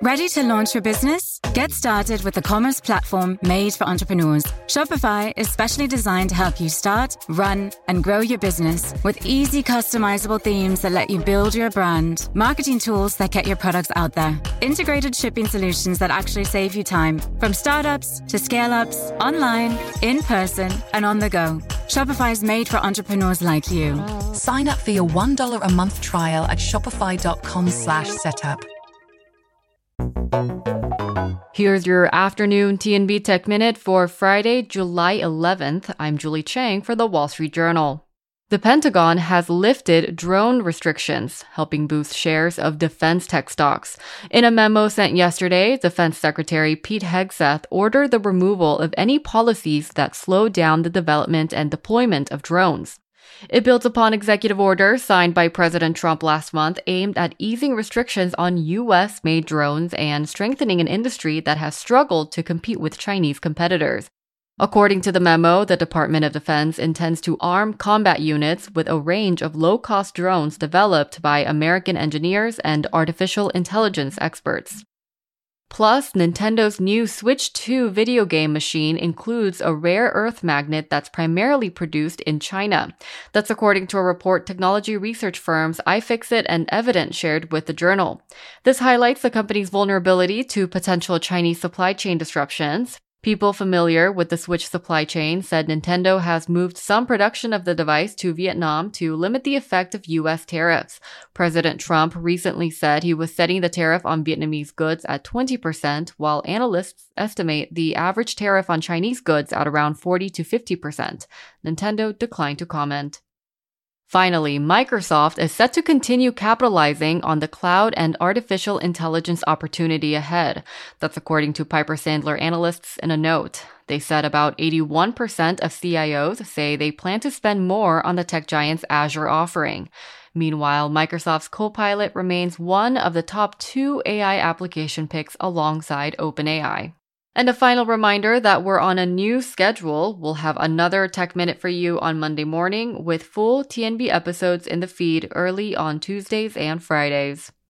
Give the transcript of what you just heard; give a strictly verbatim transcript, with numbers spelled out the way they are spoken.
Ready to launch your business? Get started with the commerce platform made for entrepreneurs. Shopify is specially designed to help you start, run, and grow your business with easy customizable themes that let you build your brand, marketing tools that get your products out there, integrated shipping solutions that actually save you time, from startups to scale-ups, online, in person, and on the go. Shopify is made for entrepreneurs like you. Sign up for your one dollar a month trial at shopify.com slash setup. Here's your afternoon T N B Tech Minute for Friday, July eleventh. I'm Julie Chang for The Wall Street Journal. The Pentagon has lifted drone restrictions, helping boost shares of defense tech stocks. In a memo sent yesterday, Defense Secretary Pete Hegseth ordered the removal of any policies that slow down the development and deployment of drones. It builds upon executive orders signed by President Trump last month aimed at easing restrictions on U S-made drones and strengthening an industry that has struggled to compete with Chinese competitors. According to the memo, the Department of Defense intends to arm combat units with a range of low-cost drones developed by American engineers and artificial intelligence experts. Plus, Nintendo's new Switch two video game machine includes a rare earth magnet that's primarily produced in China. That's according to a report technology research firms iFixit and Evident shared with the journal. This highlights the company's vulnerability to potential Chinese supply chain disruptions. People familiar with the Switch supply chain said Nintendo has moved some production of the device to Vietnam to limit the effect of U S tariffs. President Trump recently said he was setting the tariff on Vietnamese goods at twenty percent, while analysts estimate the average tariff on Chinese goods at around forty to fifty percent. Nintendo declined to comment. Finally, Microsoft is set to continue capitalizing on the cloud and artificial intelligence opportunity ahead. That's according to Piper Sandler analysts in a note. They said about eighty-one percent of C I Os say they plan to spend more on the tech giant's Azure offering. Meanwhile, Microsoft's Copilot remains one of the top two A I application picks alongside OpenAI. And a final reminder that we're on a new schedule. We'll have another Tech Minute for you on Monday morning with full T N B episodes in the feed early on Tuesdays and Fridays.